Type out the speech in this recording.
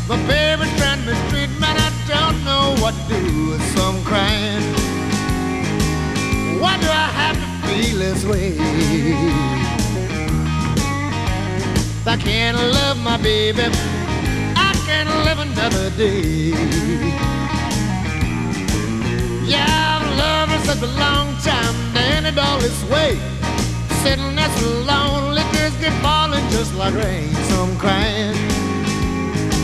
My baby's trying to mistreat me, and I don't know what to do with some crying. Why do I have to feel this way? If I can't love my baby, I can't live another day. Yeah, I've loved her such a long time, and it all this way. Sitting there so lonely, tears keep falling just like rain. So I'm crying.